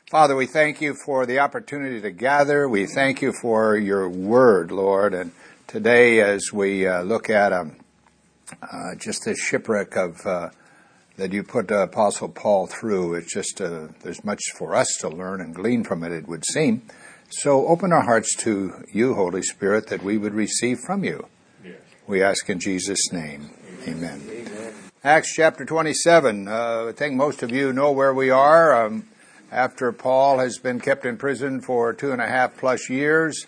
Father, we thank you for the opportunity to gather. We thank you for your word, Lord. And today, as we look at just the shipwreck of that you put Apostle Paul through, it's just there's much for us to learn and glean from it, it would seem. So open our hearts to you, Holy Spirit, that we would receive from you. Yes. We ask in Jesus' name. Amen. Amen. Acts chapter 27. I think most of you know where we are. After Paul has been kept in prison for 2.5+ years,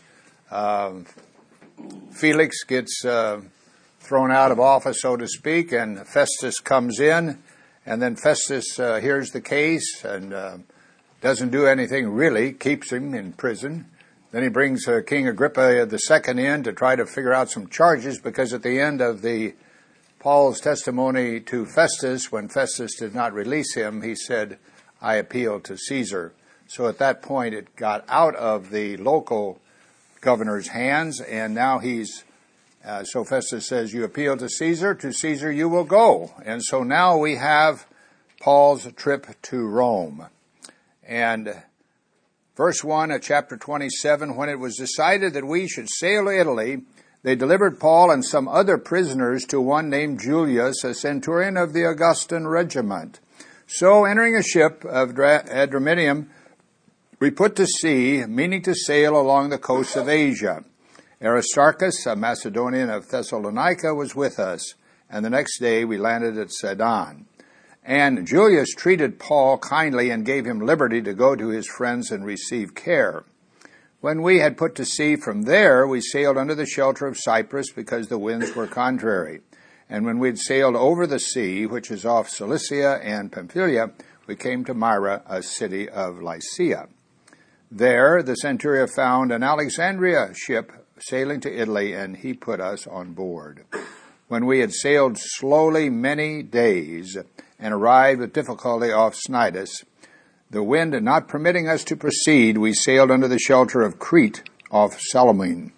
Felix gets thrown out of office, so to speak, and Festus comes in, and then Festus hears the case and doesn't do anything really, keeps him in prison. Then he brings King Agrippa II in to try to figure out some charges, because at the end of Paul's testimony to Festus, when Festus did not release him, he said, I appeal to Caesar. So at that point, it got out of the local governor's hands, and now so Festus says, you appeal to Caesar you will go. And so now we have Paul's trip to Rome. And verse 1 of chapter 27, when it was decided that we should sail to Italy, they delivered Paul and some other prisoners to one named Julius, a centurion of the Augustan regiment. So, entering a ship of Adramyttium, we put to sea, meaning to sail along the coast of Asia. Aristarchus, a Macedonian of Thessalonica, was with us, and the next day we landed at Sidon. And Julius treated Paul kindly and gave him liberty to go to his friends and receive care. When we had put to sea from there, we sailed under the shelter of Cyprus, because the winds were contrary. And when we had sailed over the sea, which is off Cilicia and Pamphylia, we came to Myra, a city of Lycia. There the centurion found an Alexandria ship sailing to Italy, and he put us on board. When we had sailed slowly many days and arrived with difficulty off Cnidus, the wind not permitting us to proceed, we sailed under the shelter of Crete off Salmone,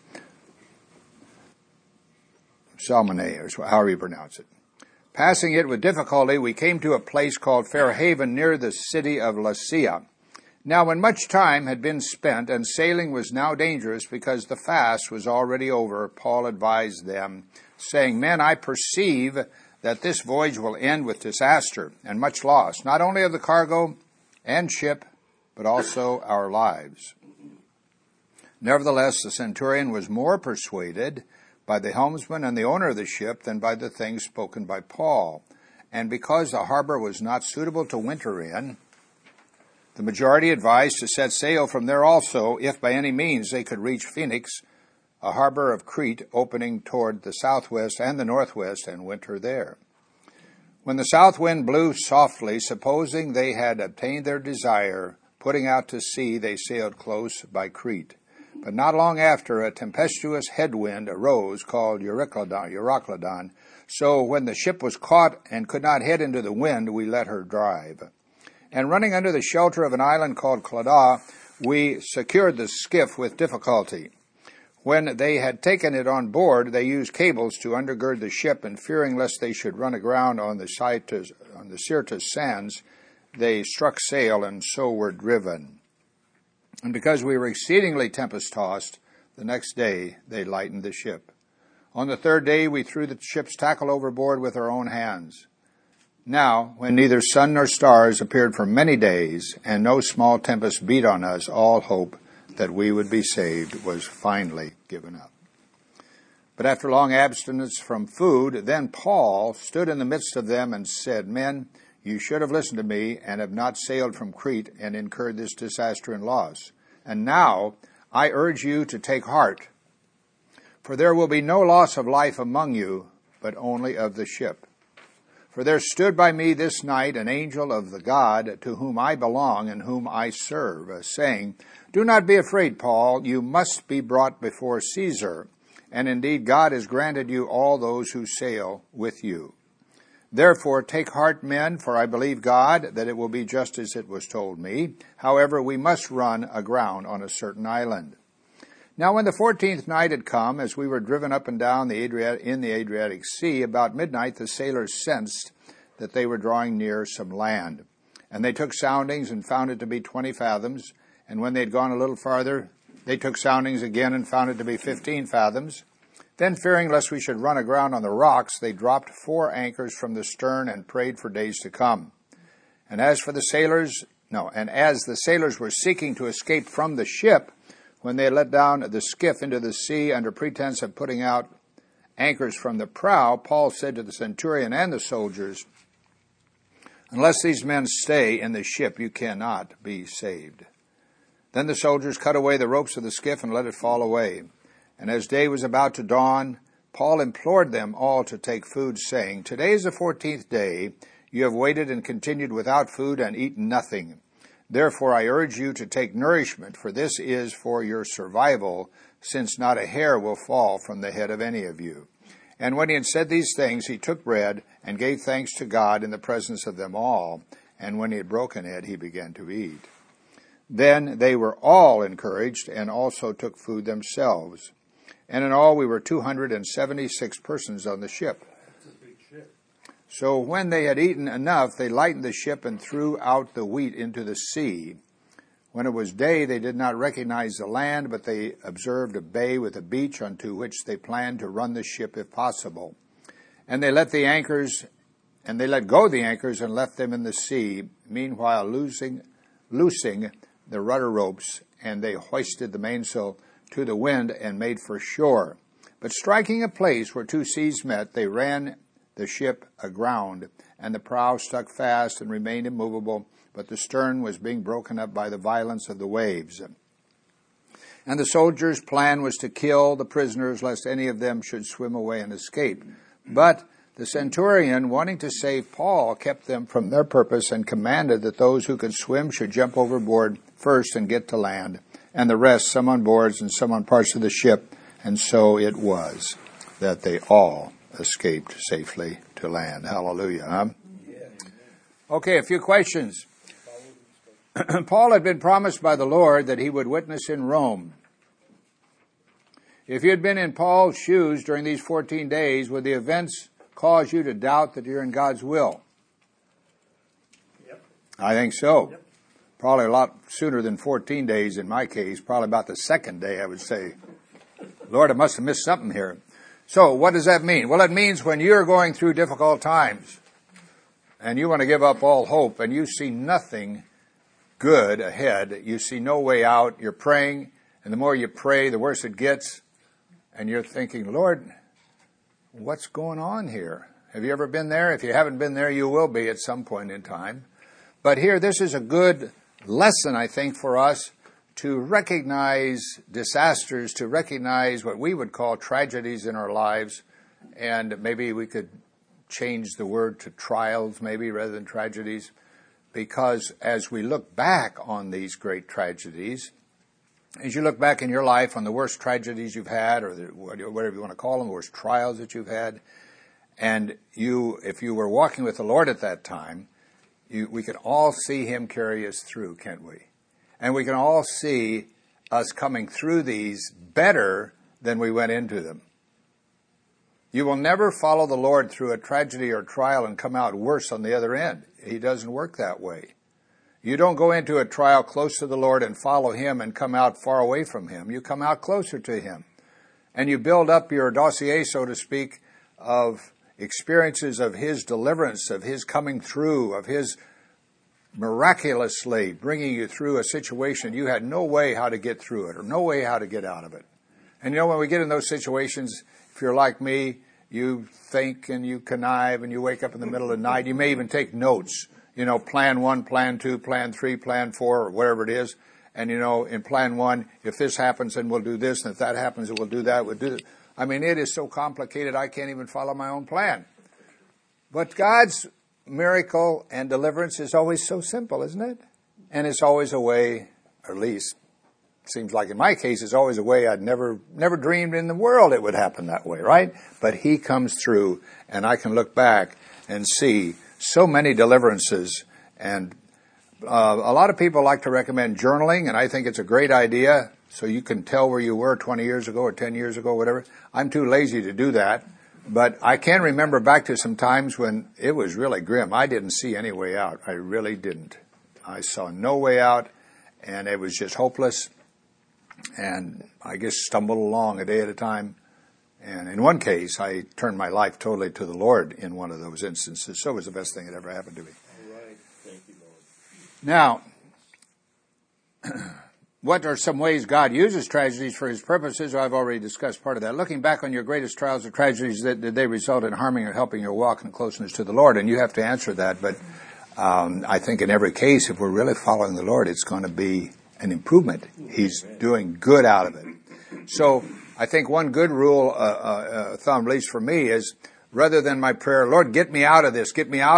or however you pronounce it. Passing it with difficulty, we came to a place called Fair Haven near the city of Lasea. Now when much time had been spent, and sailing was now dangerous because the fast was already over, Paul advised them, saying, Men, I perceive that this voyage will end with disaster and much loss, not only of the cargo and ship, but also our lives. Nevertheless, the centurion was more persuaded by the helmsman and the owner of the ship than by the things spoken by Paul. And because the harbor was not suitable to winter in, the majority advised to set sail from there also, if by any means they could reach Phoenix, a harbor of Crete opening toward the southwest and the northwest, and winter there. When the south wind blew softly, supposing they had obtained their desire, putting out to sea, they sailed close by Crete. But not long after, a tempestuous headwind arose called Euroclydon. So when the ship was caught and could not head into the wind, we let her drive. And running under the shelter of an island called Clauda, we secured the skiff with difficulty. When they had taken it on board, they used cables to undergird the ship, and fearing lest they should run aground on the Syrtis sands, they struck sail and so were driven. And because we were exceedingly tempest-tossed, the next day they lightened the ship. On the third day we threw the ship's tackle overboard with our own hands. Now, when neither sun nor stars appeared for many days, and no small tempest beat on us, all hope that we would be saved was finally given up. But after long abstinence from food, then Paul stood in the midst of them and said, Men, you should have listened to me and have not sailed from Crete and incurred this disaster and loss. And now I urge you to take heart, for there will be no loss of life among you, but only of the ship. For there stood by me this night an angel of the God to whom I belong and whom I serve, saying, Do not be afraid, Paul, you must be brought before Caesar, and indeed God has granted you all those who sail with you. Therefore take heart, men, for I believe God that it will be just as it was told me. However, we must run aground on a certain island. Now when the 14th night had come, as we were driven up and down in the Adriatic Sea, about midnight the sailors sensed that they were drawing near some land. And they took soundings and found it to be 20 fathoms. And when they had gone a little farther, they took soundings again and found it to be 15 fathoms. Then, fearing lest we should run aground on the rocks, they dropped 4 anchors from the stern and prayed for days to come. And as the sailors were seeking to escape from the ship, when they had let down the skiff into the sea under pretense of putting out anchors from the prow, Paul said to the centurion and the soldiers, "Unless these men stay in the ship, you cannot be saved." Then the soldiers cut away the ropes of the skiff and let it fall away. And as day was about to dawn, Paul implored them all to take food, saying, "Today is the 14th day. You have waited and continued without food and eaten nothing. Therefore I urge you to take nourishment, for this is for your survival, since not a hair will fall from the head of any of you." And when he had said these things, he took bread and gave thanks to God in the presence of them all. And when he had broken it, he began to eat. Then they were all encouraged and also took food themselves. And in all we were 276 persons on the ship. So when they had eaten enough, they lightened the ship and threw out the wheat into the sea. When it was day, they did not recognize the land, but they observed a bay with a beach onto which they planned to run the ship if possible. And they let go the anchors and left them in the sea, meanwhile loosing the rudder ropes, and they hoisted the mainsail to the wind and made for shore. But striking a place where 2 seas met, they ran the ship aground, and the prow stuck fast and remained immovable, but the stern was being broken up by the violence of the waves. And the soldiers' plan was to kill the prisoners, lest any of them should swim away and escape. But the centurion, wanting to save Paul, kept them from their purpose and commanded that those who could swim should jump overboard first and get to land, and the rest, some on boards and some on parts of the ship. And so it was that they all escaped safely to land. Hallelujah. Huh? Okay, a few questions. Paul had been promised by the Lord that he would witness in Rome. If you had been in Paul's shoes during these 14 days, would the events cause you to doubt that you're in God's will? Yep. I think so. Yep. Probably a lot sooner than 14 days in my case. Probably about the second day I would say, "Lord, I must have missed something here." So what does that mean? Well, it means when you're going through difficult times and you want to give up all hope and you see nothing good ahead, you see no way out, you're praying, and the more you pray, the worse it gets, and you're thinking, "Lord, what's going on here?" Have you ever been there? If you haven't been there, you will be at some point in time. But here, this is a good lesson, I think, for us to recognize disasters, to recognize what we would call tragedies in our lives, and maybe we could change the word to trials, maybe, rather than tragedies, because as we look back on these great tragedies, as you look back in your life on the worst tragedies you've had, or whatever you want to call them, the worst trials that you've had, and if you were walking with the Lord at that time, we can all see Him carry us through, can't we? And we can all see us coming through these better than we went into them. You will never follow the Lord through a tragedy or trial and come out worse on the other end. He doesn't work that way. You don't go into a trial close to the Lord and follow Him and come out far away from Him. You come out closer to Him. And you build up your dossier, so to speak, of experiences of His deliverance, of His coming through, of His miraculously bringing you through a situation you had no way how to get through it or no way how to get out of it. And when we get in those situations, if you're like me, you think and you connive and you wake up in the middle of the night. You may even take notes, plan 1, plan 2, plan 3, plan 4, or whatever it is. And, in plan 1, if this happens, then we'll do this. And if that happens, then we'll do that. We'll do this. I mean, it is so complicated, I can't even follow my own plan. But God's miracle and deliverance is always so simple, isn't it? And it's always a way, or at least seems like in my case, it's always a way I'd never dreamed in the world it would happen that way, right? But He comes through, and I can look back and see so many deliverances. And a lot of people like to recommend journaling, and I think it's a great idea, so you can tell where you were 20 years ago or 10 years ago, whatever. I'm too lazy to do that. But I can remember back to some times when it was really grim. I didn't see any way out. I really didn't. I saw no way out, and it was just hopeless. And I just stumbled along a day at a time. And in one case, I turned my life totally to the Lord in one of those instances. So it was the best thing that ever happened to me. All right. Thank you, Lord. Now, what are some ways God uses tragedies for His purposes? I've already discussed part of that. Looking back on your greatest trials or tragedies, did they result in harming or helping your walk and closeness to the Lord? And you have to answer that. But I think in every case, if we're really following the Lord, it's going to be an improvement. He's doing good out of it. So I think one good rule, thumb, at least for me, is rather than my prayer, Lord, get me out of this,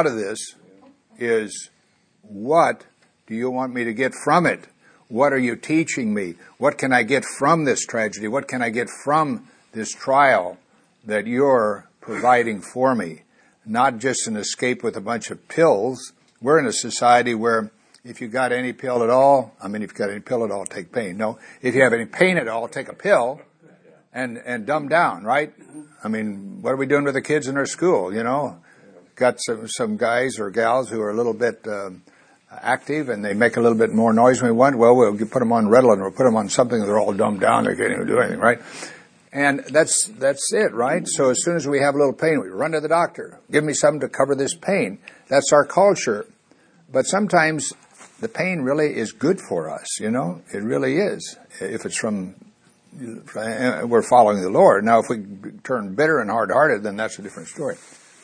is what do you want me to get from it? What are you teaching me? What can I get from this tragedy? What can I get from this trial that you're providing for me? Not just an escape with a bunch of pills. We're in a society where if you got any pill at all, if you got any pill at all, take pain. No, if you have any pain at all, take a pill and dumb down, right? What are we doing with the kids in our school, Got some guys or gals who are a little bit active and they make a little bit more noise when we want. Well, we'll put them on Ritalin or put them on something that they're all dumbed down. They can't even do anything, right? And that's it, right? So as soon as we have a little pain, we run to the doctor. Give me something to cover this pain. That's our culture. But sometimes the pain really is good for us, It really is. If it's we're following the Lord. Now, if we turn bitter and hard-hearted, then that's a different story.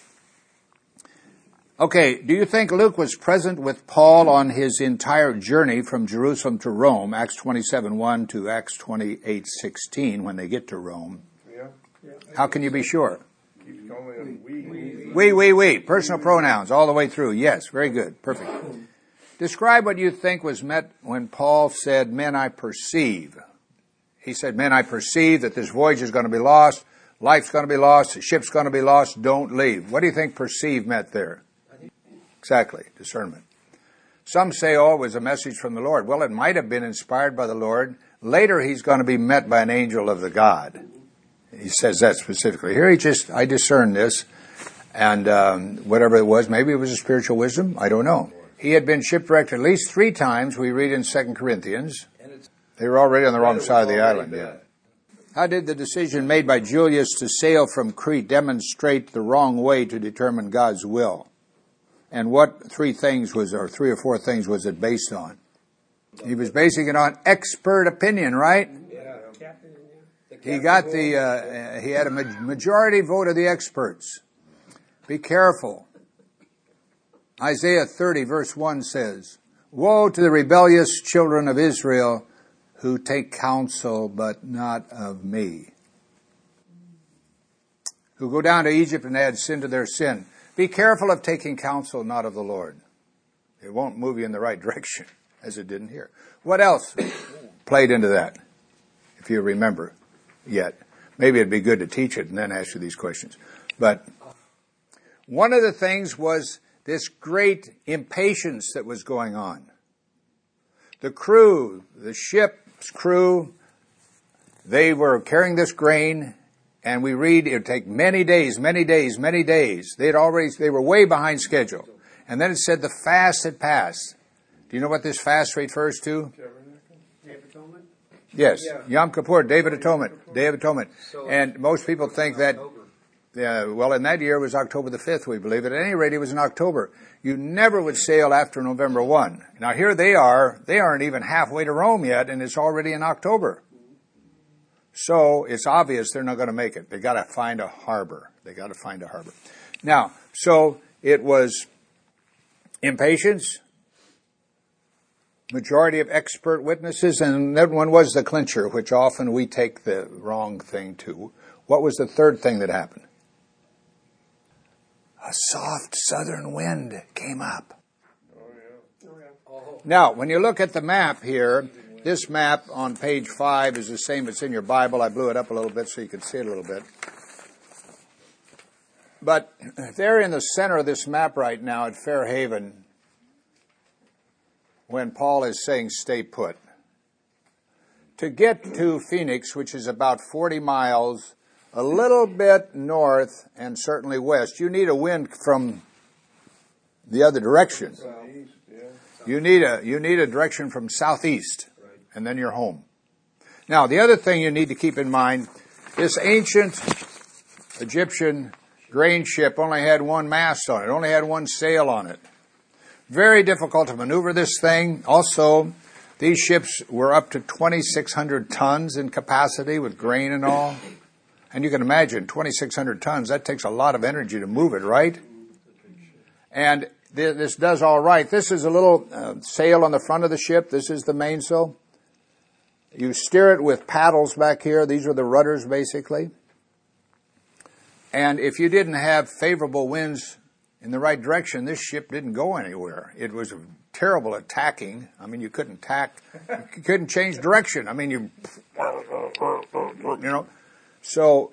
Okay, do you think Luke was present with Paul on his entire journey from Jerusalem to Rome, Acts 27:1 to Acts 28:16, when they get to Rome? Yeah. How can you be sure? Keep going. We. Personal pronouns all the way through. Yes, very good. Perfect. Describe what you think was meant when Paul said, men, I perceive. He said, men, I perceive that this voyage is going to be lost, life's going to be lost, the ship's going to be lost, don't leave. What do you think perceive meant there? Exactly, discernment. Some say, it was a message from the Lord. Well, it might have been inspired by the Lord. Later, he's going to be met by an angel of the God. He says that specifically. Here, I discern this, and whatever it was, maybe it was a spiritual wisdom, I don't know. He had been shipwrecked at least 3 times, we read in 2 Corinthians. They were already on the wrong side of the island, yeah. How did the decision made by Julius to sail from Crete demonstrate the wrong way to determine God's will? And what 3 or 4 things was it based on? He was basing it on expert opinion, right? Yeah. He had a majority vote of the experts. Be careful. Isaiah 30 verse 1 says, woe to the rebellious children of Israel who take counsel but not of me. Who go down to Egypt and add sin to their sin. Be careful of taking counsel not of the Lord. It won't move you in the right direction, as it didn't here. What else played into that, if you remember yet? Maybe it'd be good to teach it and then ask you these questions. But one of the things was this great impatience that was going on. The crew, the ship's crew, they were carrying this grain, and we read it would take many days. They were way behind schedule. And then it said the fast had passed. Do you know what this fast refers to? Day of Atonement? Yes, Yom Kippur, Day of Atonement. And most people think that, in that year it was October the 5th, we believe. At any rate, it was in October. You never would sail after November 1. Now here they aren't even halfway to Rome yet, and it's already in October. So it's obvious they're not going to make it. They got to find a harbor. Now, so it was impatience, majority of expert witnesses, and that one was the clincher, which often we take the wrong thing to. What was the third thing that happened? A soft southern wind came up. Now, when you look at the map here, this map on page 5 is the same as in your Bible. I blew it up a little bit so you could see it a little bit. But they're in the center of this map right now at Fairhaven when Paul is saying stay put. To get to Phoenix, which is about 40 miles a little bit north and certainly west. You need a wind from the other direction. Southeast, yeah. You need a direction from southeast, and then you're home. Now, the other thing you need to keep in mind, this ancient Egyptian grain ship only had one mast on it, only had one sail on it. Very difficult to maneuver this thing. Also, these ships were up to 2,600 tons in capacity with grain and all. And you can imagine, 2,600 tons, that takes a lot of energy to move it, right? And this does all right. This is a little sail on the front of the ship. This is the mainsail. You steer it with paddles back here. These are the rudders, basically. And if you didn't have favorable winds in the right direction, this ship didn't go anywhere. It was terrible at tacking. I mean, you couldn't tack. You couldn't change direction. I mean, you know. So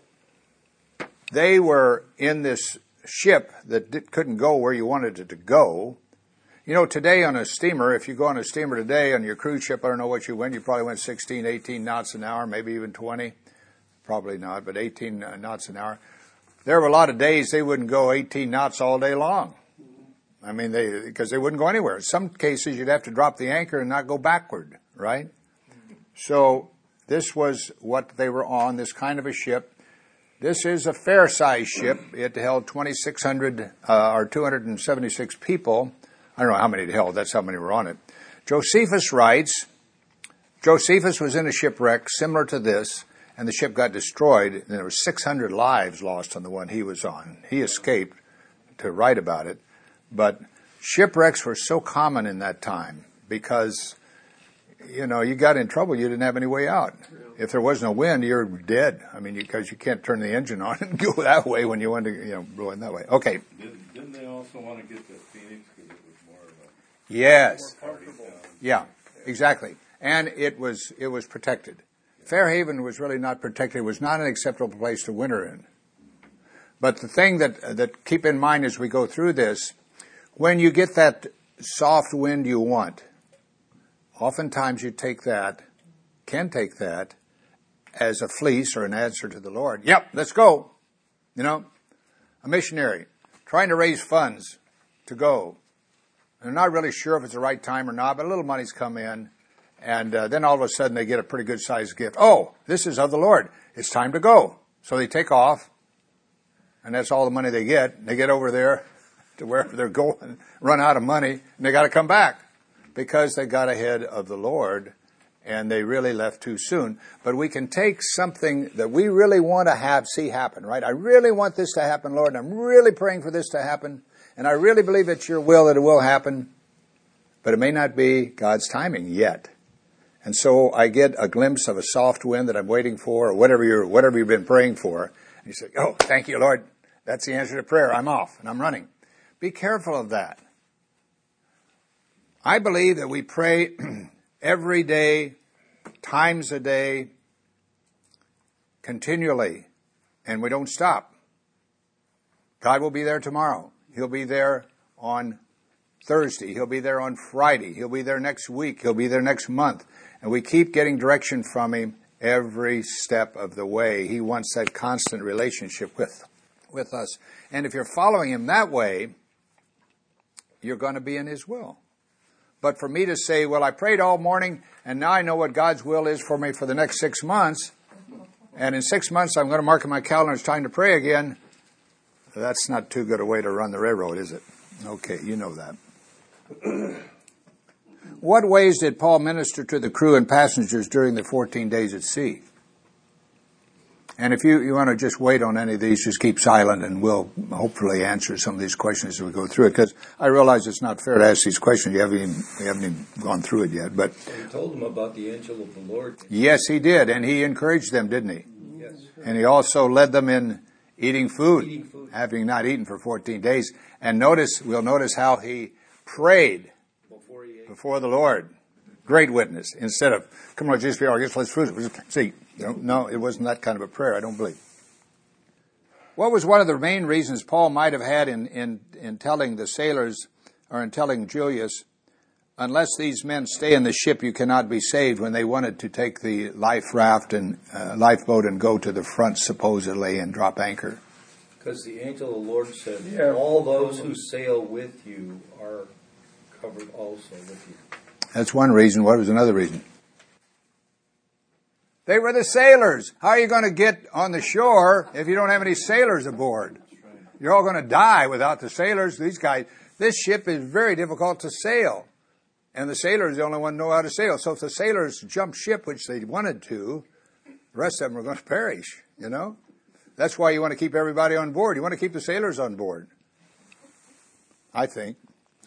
they were in this ship that couldn't go where you wanted it to go. You know, today on a steamer, if you go on a steamer today on your cruise ship, I don't know what you went, you probably went 16, 18 knots an hour, maybe even 20. Probably not, but 18 knots an hour. There were a lot of days they wouldn't go 18 knots all day long. I mean, because they wouldn't go anywhere. In some cases, you'd have to drop the anchor and not go backward, right? So this was what they were on, this kind of a ship. This is a fair-sized ship. It held 2,600 or 276 people. I don't know how many it held. That's how many were on it. Josephus writes, Josephus was in a shipwreck similar to this, and the ship got destroyed, and there were 600 lives lost on the one he was on. He escaped to write about it. But shipwrecks were so common in that time because, you know, you got in trouble, you didn't have any way out. If there was no wind, you're dead. I mean, because you can't turn the engine on and go that way when you want to, you know, blow in that way. Okay. Didn't they also want to get to Phoenix because it was more of a... Yes. More comfortable. Yeah, exactly. And it was protected. Fairhaven was really not protected. It was not an acceptable place to winter in. But the thing that keep in mind as we go through this, when you get that soft wind you want, oftentimes you can take that as a fleece or an answer to the Lord. Yep, let's go. You know, a missionary trying to raise funds to go. They're not really sure if it's the right time or not, but a little money's come in. And then all of a sudden they get a pretty good sized gift. Oh, this is of the Lord. It's time to go. So they take off. And that's all the money they get. They get over there to wherever they're going, run out of money, and they got to come back because they got ahead of the Lord and they really left too soon. But we can take something that we really want to see happen, right? I really want this to happen, Lord, and I'm really praying for this to happen, and I really believe it's your will that it will happen, but it may not be God's timing yet. And so I get a glimpse of a soft wind that I'm waiting for, or whatever you've been praying for, and you say, oh, thank you, Lord. That's the answer to prayer. I'm off, and I'm running. Be careful of that. I believe that we pray every day, times a day, continually, and we don't stop. God will be there tomorrow. He'll be there on Thursday. He'll be there on Friday. He'll be there next week. He'll be there next month. And we keep getting direction from Him every step of the way. He wants that constant relationship with us. And if you're following Him that way, you're going to be in His will. But for me to say, well, I prayed all morning, and now I know what God's will is for me for the next 6 months, and in 6 months I'm going to mark in my calendar it's time to pray again, that's not too good a way to run the railroad, is it? Okay, you know that. What ways did Paul minister to the crew and passengers during the 14 days at sea? And if you want to just wait on any of these, just keep silent and we'll hopefully answer some of these questions as we go through it. Because I realize it's not fair to ask these questions. We haven't even gone through it yet. But he told them about the angel of the Lord. Yes, he did. And he encouraged them, didn't he? Yes. And he also led them in eating food. Having not eaten for 14 days. And we'll notice how he prayed before the Lord. Great witness. Instead of, come on, Jesus, let's food. See. No, it wasn't that kind of a prayer, I don't believe. What was one of the main reasons Paul might have had in telling the sailors, or in telling Julius, unless these men stay in the ship, you cannot be saved, when they wanted to take the life raft and lifeboat and go to the front, supposedly, and drop anchor. Because the angel of the Lord said, all those who sail with you are covered also with you. That's one reason. What was another reason? They were the sailors. How are you going to get on the shore if you don't have any sailors aboard? You're all going to die without the sailors. These guys, this ship is very difficult to sail. And the sailors are the only one who know how to sail. So if the sailors jump ship, which they wanted to, the rest of them are going to perish, you know. That's why you want to keep everybody on board. You want to keep the sailors on board, I think.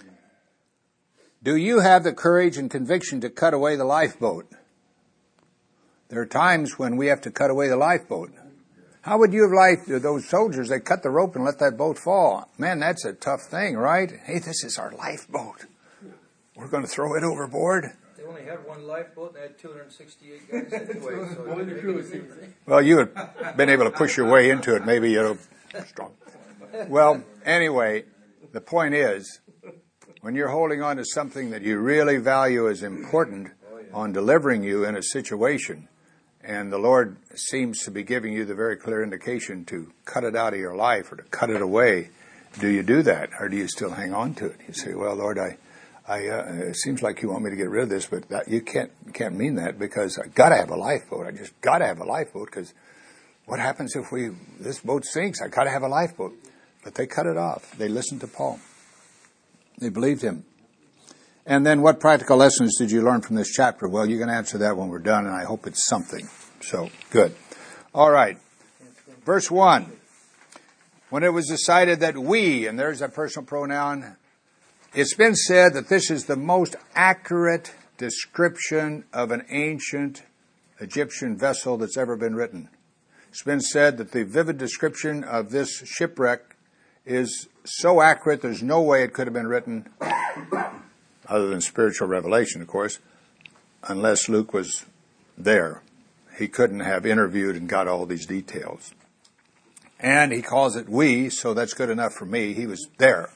Do you have the courage and conviction to cut away the lifeboat? There are times when we have to cut away the lifeboat. How would you have liked those soldiers? They cut the rope and let that boat fall. Man, that's a tough thing, right? Hey, this is our lifeboat. We're going to throw it overboard. They only had one lifeboat and they had 268 guys anyway. So well, you had been able to push your way into it. Maybe you're strong. Well, anyway, the point is, when you're holding on to something that you really value as important on delivering you in a situation, and the Lord seems to be giving you the very clear indication to cut it out of your life or to cut it away, do you do that, or do you still hang on to it? You say, well, Lord, it seems like you want me to get rid of this, but you can't mean that, because I got to have a lifeboat. I just got to have a lifeboat, because what happens if this boat sinks? I got to have a lifeboat. But they cut it off. They listened to Paul. They believed him. And then what practical lessons did you learn from this chapter? Well, you can answer that when we're done, and I hope it's something. So, good. All right. Verse 1. When it was decided that we, and there's a personal pronoun, it's been said that this is the most accurate description of an ancient Egyptian vessel that's ever been written. It's been said that the vivid description of this shipwreck is so accurate, there's no way it could have been written, other than spiritual revelation, of course, unless Luke was there. He couldn't have interviewed and got all these details. And he calls it we, so that's good enough for me. He was there.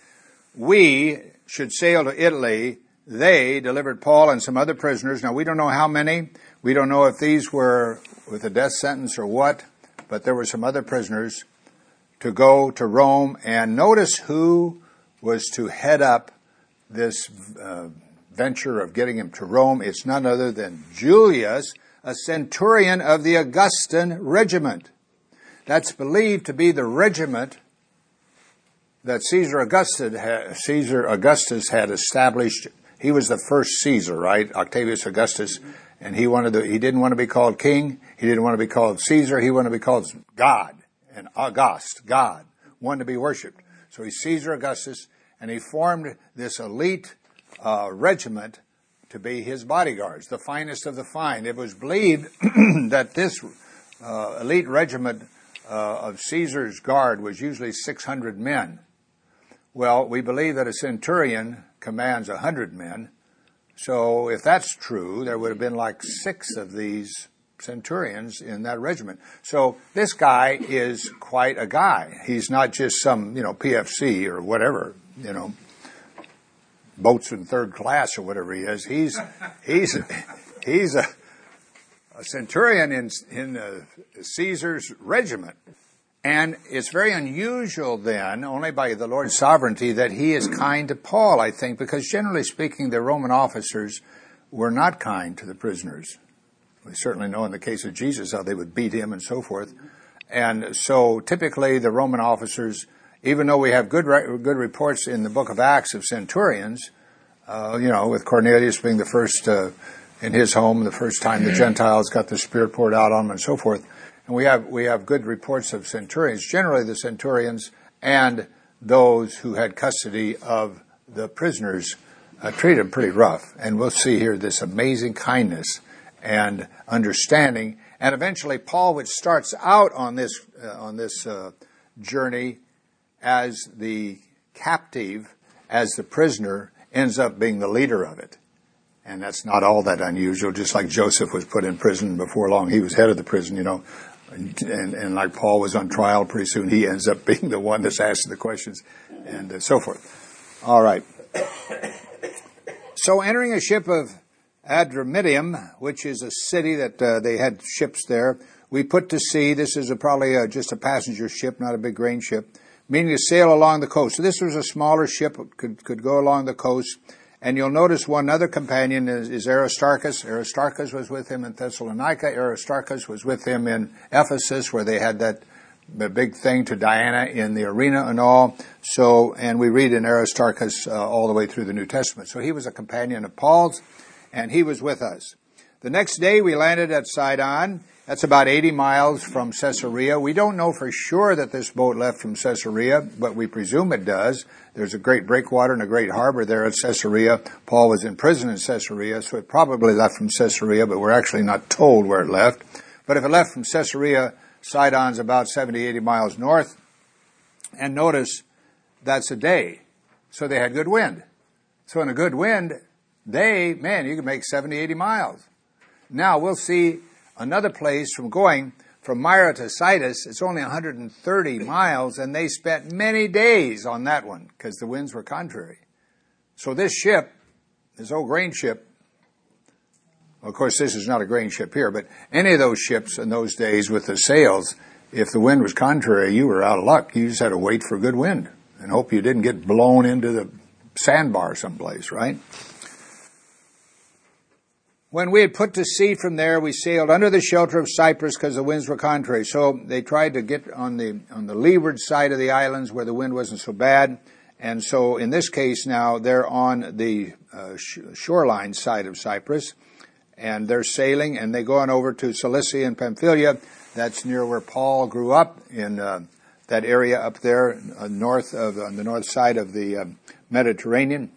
We should sail to Italy. They delivered Paul and some other prisoners. Now, we don't know how many. We don't know if these were with a death sentence or what, but there were some other prisoners to go to Rome. And notice who was to head up this venture of getting him to Rome. It's none other than Julius, a centurion of the Augustan regiment. That's believed to be the regiment that Caesar Augustus had established. He was the first Caesar, right? Octavius Augustus. And he didn't want to be called king. He didn't want to be called Caesar. He wanted to be called God. And August, God, one to be worshipped. So he's Caesar Augustus, and he formed this elite regiment to be his bodyguards, the finest of the fine. It was believed that this elite regiment of Caesar's guard was usually 600 men. Well, we believe that a centurion commands 100 men. So if that's true, there would have been like 6 of these centurions in that regiment. So this guy is quite a guy. He's not just some, PFC or whatever, boats in third class or whatever he is. He's a centurion in Caesar's regiment. And it's very unusual then, only by the Lord's sovereignty, that he is kind to Paul, I think, because generally speaking, the Roman officers were not kind to the prisoners. We certainly know in the case of Jesus how they would beat him and so forth. And so typically the Roman officers, even though we have good reports in the book of Acts of centurions, with Cornelius being the first in his home, the first time the Gentiles got the Spirit poured out on them and so forth. And we have good reports of centurions. Generally the centurions and those who had custody of the prisoners treated them pretty rough. And we'll see here this amazing kindness and understanding. And eventually Paul, which starts out on this journey as the captive, as the prisoner, ends up being the leader of it. And that's not all that unusual. Just like Joseph was put in prison before long, he was head of the prison, and like Paul was on trial, pretty soon he ends up being the one that's asking the questions and so forth. All right. So entering a ship of Adramyttium, which is a city that they had ships there, we put to sea. This is probably just a passenger ship, not a big grain ship, meaning to sail along the coast. So this was a smaller ship, could go along the coast. And you'll notice one other companion is Aristarchus. Aristarchus was with him in Thessalonica. Aristarchus was with him in Ephesus, where they had that big thing to Diana in the arena and all. So, and we read in Aristarchus all the way through the New Testament. So he was a companion of Paul's, and he was with us. The next day we landed at Sidon. That's about 80 miles from Caesarea. We don't know for sure that this boat left from Caesarea, but we presume it does. There's a great breakwater and a great harbor there at Caesarea. Paul was in prison in Caesarea, so it probably left from Caesarea, but we're actually not told where it left. But if it left from Caesarea, Sidon's about 70, 80 miles north. And notice, that's a day. So they had good wind. So in a good wind day, man, you can make 70, 80 miles. Now we'll see another place going from Myra to Sidus. It's only 130 miles, and they spent many days on that one because the winds were contrary. So this ship, this old grain ship, of course this is not a grain ship here, but any of those ships in those days with the sails, if the wind was contrary, you were out of luck. You just had to wait for good wind and hope you didn't get blown into the sandbar someplace, right? When we had put to sea from there, we sailed under the shelter of Cyprus because the winds were contrary. So they tried to get on the leeward side of the islands where the wind wasn't so bad. And so in this case now, they're on the shoreline side of Cyprus, and they're sailing, and they go on over to Cilicia and Pamphylia. That's near where Paul grew up, in that area up there on the north side of the Mediterranean.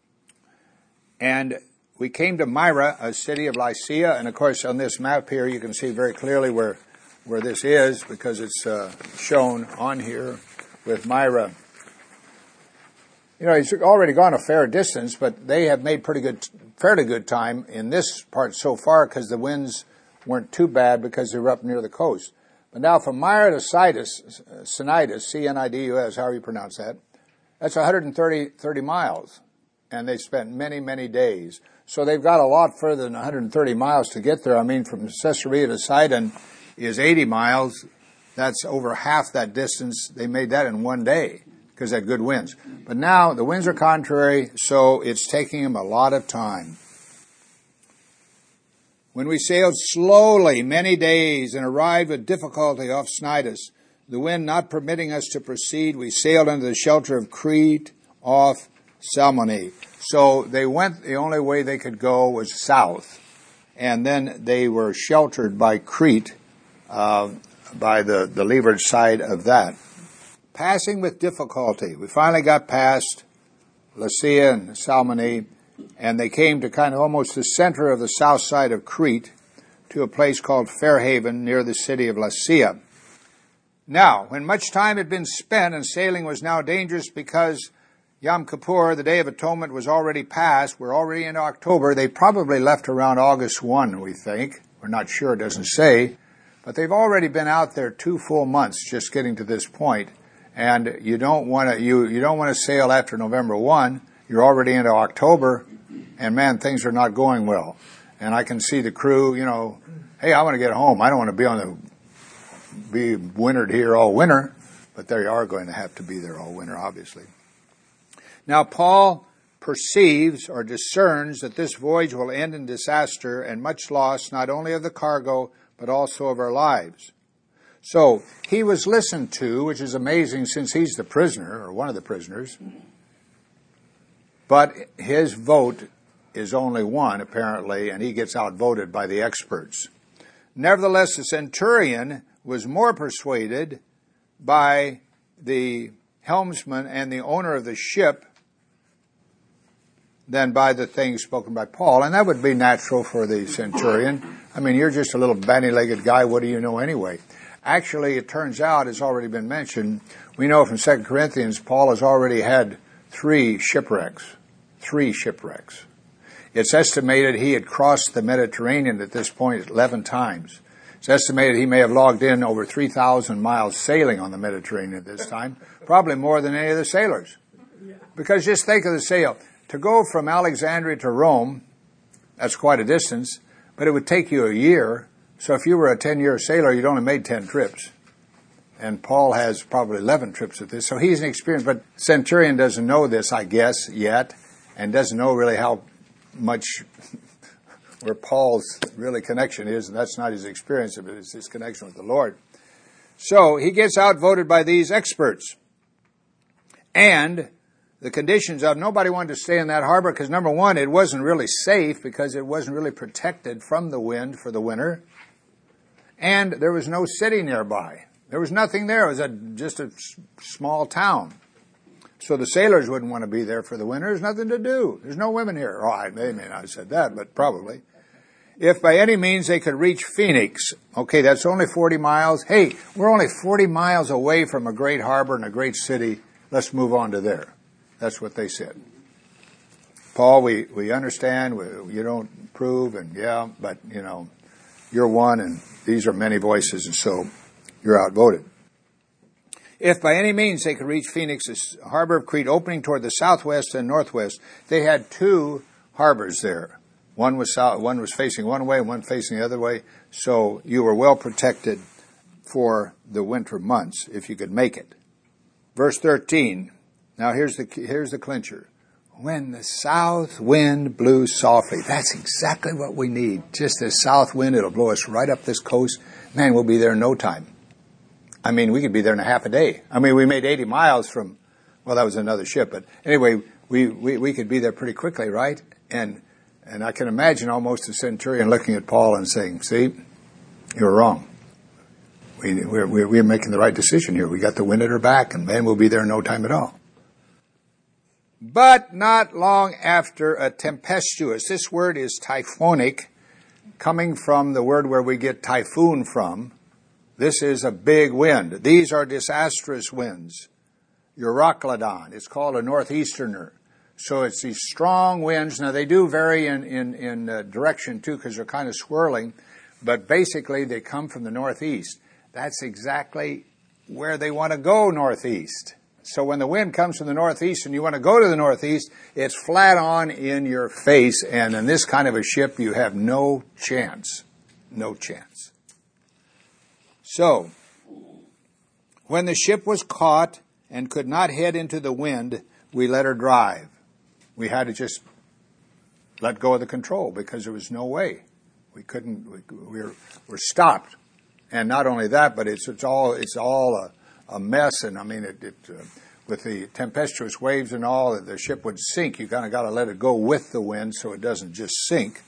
And we came to Myra, a city of Lycia, and of course on this map here you can see very clearly where this is because it's shown on here with Myra. You know, he's already gone a fair distance, but they have made fairly good time in this part so far because the winds weren't too bad because they were up near the coast. But now from Myra to Cnidus, C-N-I-D-U-S, however you pronounce that, that's 130 miles, and they spent many, many days. So they've got a lot further than 130 miles to get there. I mean, from Caesarea to Sidon is 80 miles. That's over half that distance. They made that in one day because they had good winds. But now the winds are contrary, so it's taking them a lot of time. When we sailed slowly many days and arrived with difficulty off Cnidus, the wind not permitting us to proceed, we sailed under the shelter of Crete off Salmone. So they went, the only way they could go was south. And then they were sheltered by Crete, by the leeward side of that. Passing with difficulty. We finally got past Lycia and Salmone, and they came to kind of almost the center of the south side of Crete to a place called Fairhaven near the city of Lycia. Now, when much time had been spent and sailing was now dangerous because Yom Kippur, the Day of Atonement, was already past. We're already in October. They probably left around August 1, we think. We're not sure, it doesn't say. But they've already been out there 2 full months just getting to this point. And you don't want to sail after November 1. You're already into October, and man, things are not going well. And I can see the crew, hey, I want to get home. I don't want to be wintered here all winter. But they are going to have to be there all winter, obviously. Now, Paul perceives or discerns that this voyage will end in disaster and much loss, not only of the cargo, but also of our lives. So, he was listened to, which is amazing since he's the prisoner, or one of the prisoners. But his vote is only one, apparently, and he gets outvoted by the experts. Nevertheless, the centurion was more persuaded by the helmsman and the owner of the ship than by the things spoken by Paul. And that would be natural for the centurion. I mean, you're just a little bandy-legged guy. What do you know anyway? Actually, it turns out, it's already been mentioned, we know from 2 Corinthians, Paul has already had 3 shipwrecks. 3 shipwrecks. It's estimated he had crossed the Mediterranean at this point 11 times. It's estimated he may have logged in over 3,000 miles sailing on the Mediterranean at this time, probably more than any of the sailors. Because just think of the sail. to go from Alexandria to Rome, that's quite a distance, but it would take you a year. So if you were a 10-year sailor, you'd only made 10 trips. And Paul has probably 11 trips at this. So he's an experienced, but centurion doesn't know this, I guess, yet, and doesn't know really how much where Paul's really connection is, and that's not his experience, but it's his connection with the Lord. So he gets outvoted by these experts. And the conditions of nobody wanted to stay in that harbor because, number one, it wasn't really safe because it wasn't really protected from the wind for the winter. And there was no city nearby. There was nothing there. It was just a small town. So the sailors wouldn't want to be there for the winter. There's nothing to do. There's no women here. Oh, they may not have said that, but probably. If by any means they could reach Phoenix, okay, that's only 40 miles. Hey, we're only 40 miles away from a great harbor and a great city. Let's move on to there. That's what they said. Paul, we understand. You don't prove, and yeah, but, you're one, and these are many voices, and so you're outvoted. If by any means they could reach Phoenix, the harbor of Crete, opening toward the southwest and northwest, they had two harbors there. One was facing one way, one facing the other way. So you were well protected for the winter months if you could make it. Verse 13. Now here's the clincher. When the south wind blew softly. That's exactly what we need. Just the south wind, it'll blow us right up this coast. Man, we'll be there in no time. I mean, we could be there in a half a day. I mean, we made 80 miles from, well, that was another ship. But anyway, we could be there pretty quickly, right? And I can imagine almost the centurion looking at Paul and saying, see, you're wrong. We're making the right decision here. We got the wind at our back, and man, we'll be there in no time at all. But not long after a tempestuous, this word is typhonic, coming from the word where we get typhoon from. This is a big wind. These are disastrous winds. Euroclydon, it's called a northeasterner. So it's these strong winds. Now they do vary in direction too because they're kind of swirling, but basically they come from the northeast. That's exactly where they want to go, northeast. So when the wind comes from the northeast and you want to go to the northeast, it's flat on in your face, and in this kind of a ship you have no chance. No chance. So, when the ship was caught and could not head into the wind, we let her drive. We had to just let go of the control because there was no way. We couldn't, we were stopped. And not only that, but it's all a mess. And I mean, with the tempestuous waves and all, the ship would sink. You kind of got to let it go with the wind so it doesn't just sink.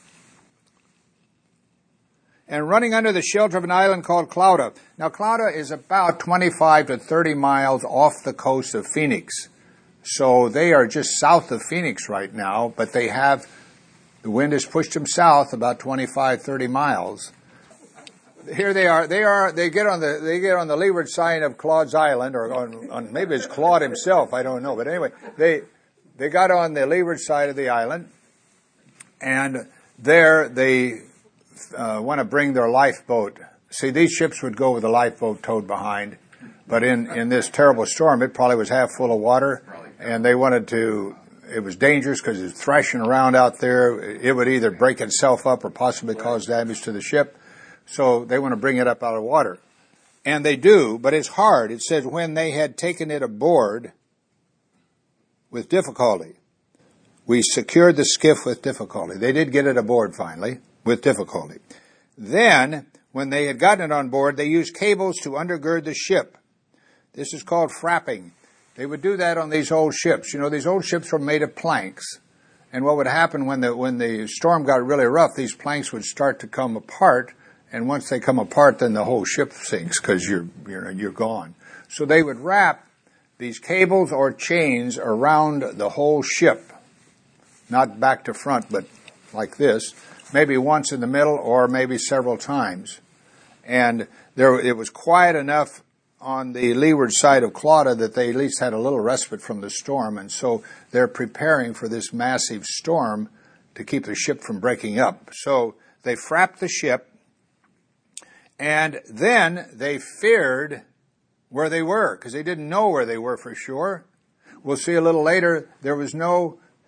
And running under the shelter of an island called Clauda. Now, Clauda is about 25 to 30 miles off the coast of Phoenix. So they are just south of Phoenix right now, but the wind has pushed them south about 25, 30 miles. Here they are. They get on the leeward side of Claude's Island, or on maybe it's Claude himself, I don't know. But anyway, they got on the leeward side of the island, and there they want to bring their lifeboat. See, these ships would go with a lifeboat towed behind, but in this terrible storm, it probably was half full of water, and they wanted to. It was dangerous because it's thrashing around out there. It would either break itself up or possibly cause damage to the ship. So they want to bring it up out of water. And they do, but it's hard. It says, when they had taken it aboard with difficulty. We secured the skiff with difficulty. They did get it aboard finally, with difficulty. Then, when they had gotten it on board, they used cables to undergird the ship. This is called frapping. They would do that on these old ships. You know, these old ships were made of planks. And what would happen when the storm got really rough, these planks would start to come apart. And once they come apart, then the whole ship sinks because you're gone. So they would wrap these cables or chains around the whole ship, not back to front, but like this, maybe once in the middle or maybe several times. And it was quiet enough on the leeward side of Clauda that they at least had a little respite from the storm. And so they're preparing for this massive storm to keep the ship from breaking up. So they frapped the ship. And then they feared where they were, because they didn't know where they were for sure. We'll see a little later, there was no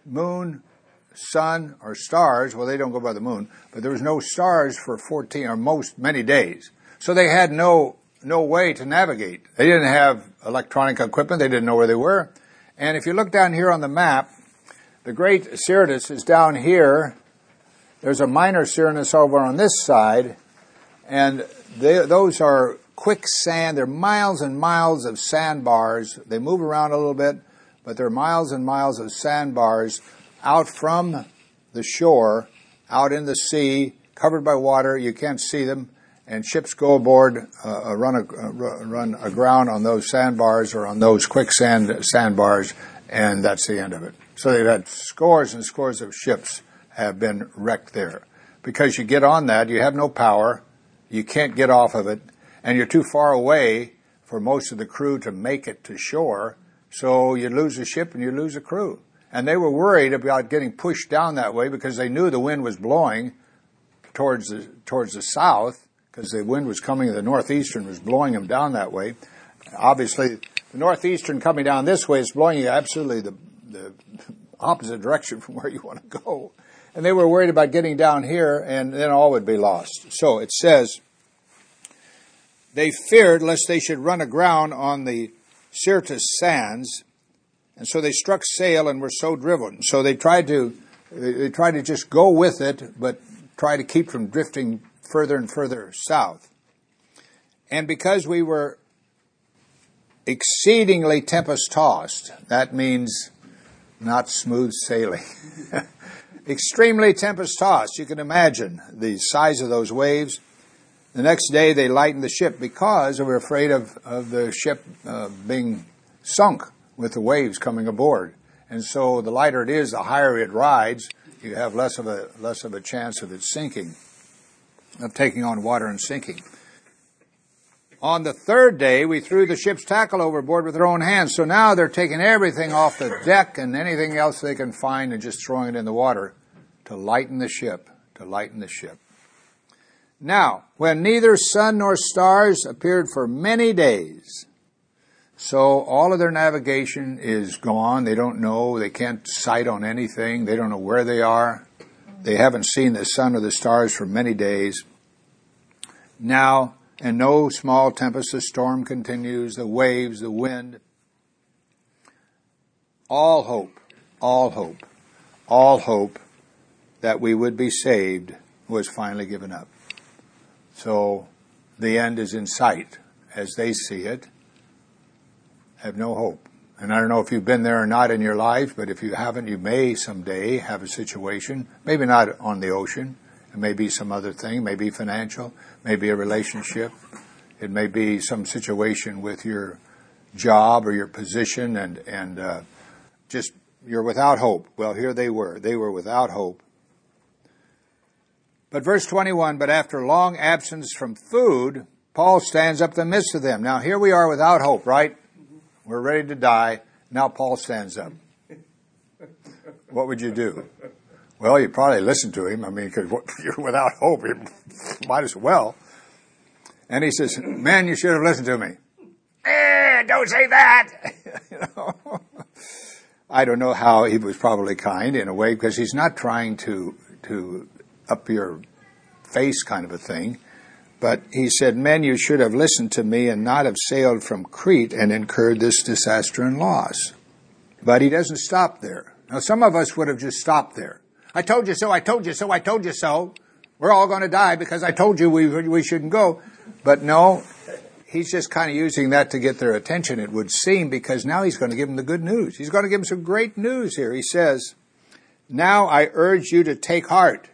moon, sun, or stars. Well, they don't go by the moon, but there was no stars for 14 or many days. So they had no way to navigate. They didn't have electronic equipment. They didn't know where they were. And if you look down here on the map, the Great Syrtis is down here. There's a minor Syrtis over on this side, and those are quicksand. They're miles and miles of sandbars. They move around a little bit, but they're miles and miles of sandbars out from the shore, out in the sea, covered by water. You can't see them, and ships go aboard, run aground on those sandbars or on those quicksand sandbars, and that's the end of it. So they've had scores and scores of ships have been wrecked there. Because you get on that, you have no power, you can't get off of it, and you're too far away for most of the crew to make it to shore, so you lose the ship and you lose the crew. And they were worried about getting pushed down that way because they knew the wind was blowing towards the south, because the wind was coming, the northeastern was blowing them down that way. Obviously, the northeastern coming down this way is blowing you absolutely the opposite direction from where you want to go. And they were worried about getting down here, and then all would be lost. So it says, they feared lest they should run aground on the Syrtis sands, and so they struck sail and were so driven. So they tried to just go with it, but try to keep from drifting further and further south. And because we were exceedingly tempest-tossed, that means not smooth sailing. Extremely tempest-tossed. You can imagine the size of those waves. The next day they lightened the ship because they were afraid of the ship being sunk with the waves coming aboard. And so the lighter it is, the higher it rides, you have less of a chance of it sinking, of taking on water and sinking. On the third day, we threw the ship's tackle overboard with our own hands. So now they're taking everything off the deck and anything else they can find and just throwing it in the water to lighten the ship, Now, when neither sun nor stars appeared for many days, so all of their navigation is gone. They don't know. They can't sight on anything. They don't know where they are. They haven't seen the sun or the stars for many days. Now, and no small tempest, the storm continues, the waves, the wind. All hope that we would be saved was finally given up. So the end is in sight as they see it. Have no hope. And I don't know if you've been there or not in your life, but if you haven't, you may someday have a situation, maybe not on the ocean. It may be some other thing, maybe financial, maybe a relationship. It may be some situation with your job or your position and just you're without hope. Well, here they were. They were without hope. But verse 21, but after long absence from food, Paul stands up in the midst of them. Now here we are without hope, right? We're ready to die. Now Paul stands up. What would you do? Well, you'd probably listen to him. I mean, because you're without hope. You might as well. And he says, man, you should have listened to me. Don't say that. I don't know how. He was probably kind in a way because he's not trying to up your face kind of a thing. But he said, men, you should have listened to me and not have sailed from Crete and incurred this disaster and loss. But he doesn't stop there. Now, some of us would have just stopped there. I told you so, I told you so, I told you so. We're all going to die because I told you we shouldn't go. But no, he's just kind of using that to get their attention, it would seem, because now he's going to give them the good news. He's going to give them some great news here. He says, now I urge you to take heart.